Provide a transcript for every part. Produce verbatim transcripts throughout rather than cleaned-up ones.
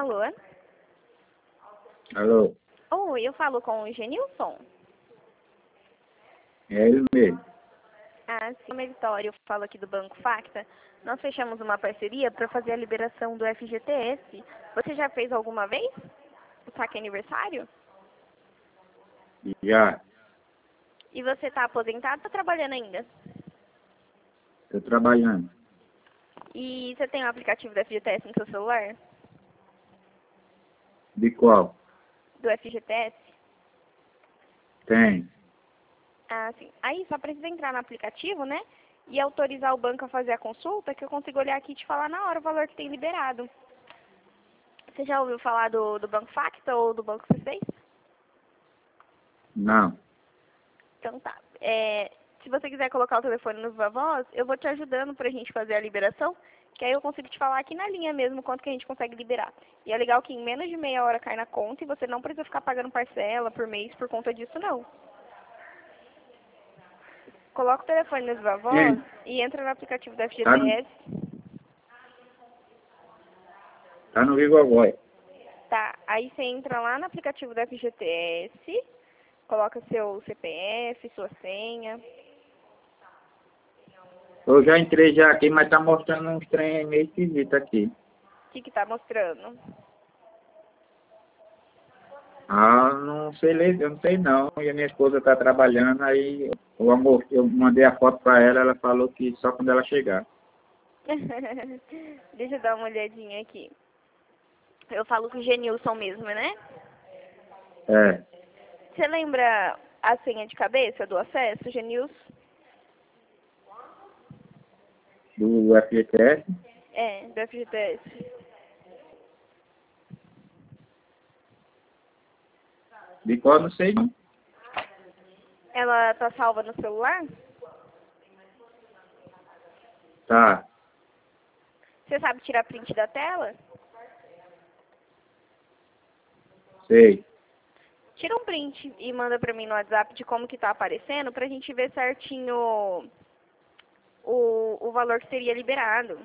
Alô? Alô? Oi, eu falo com o Genilson. É ele mesmo. Ah, sim, Meritório, eu falo aqui do Banco Facta. Nós fechamos uma parceria para fazer a liberação do F G T S. Você já fez alguma vez o saque aniversário? Já. E você está aposentado ou está trabalhando ainda? Estou trabalhando. E você tem o aplicativo do F G T S no seu celular? De qual? Do F G T S? Tem. Ah, sim. Aí só precisa entrar no aplicativo, né? E autorizar o banco a fazer a consulta, que eu consigo olhar aqui e te falar na hora o valor que tem liberado. Você já ouviu falar do, do Banco Facta ou do Banco C seis? Não. Então tá. É, se você quiser colocar o telefone no Viva Voz, eu vou te ajudando pra gente fazer a liberação, que aí eu consigo te falar aqui na linha mesmo quanto que a gente consegue liberar. E é legal que em menos de meia hora cai na conta e você não precisa ficar pagando parcela por mês por conta disso, não. Coloca o telefone no Viva Voz Sim. e entra no aplicativo da Tá no, F G T S. tá no Viva Voz. Tá, aí você entra lá no aplicativo da F G T S, coloca seu C P F, sua senha. Eu já entrei já aqui, mas tá mostrando uns trem meio esquisito aqui. O que que tá mostrando? Ah, não sei ler, eu não sei não. E a minha esposa tá trabalhando, aí eu, amor, eu mandei a foto pra ela, ela falou que só quando ela chegar. Deixa eu dar uma olhadinha aqui. Eu falo com o Genilson mesmo, né? É. Você lembra a senha de cabeça do acesso, Genilson? Do F G T S? É, do F G T S. De qual não sei não. Ela tá salva no celular? Tá. Você sabe tirar print da tela? Sei. Tira um print e manda pra mim no WhatsApp de como que tá aparecendo pra gente ver certinho o, o valor que seria liberado.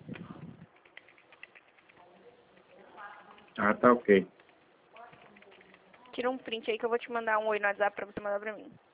Ah, tá ok. Tira um print aí que eu vou te mandar um oi no WhatsApp pra você mandar pra mim.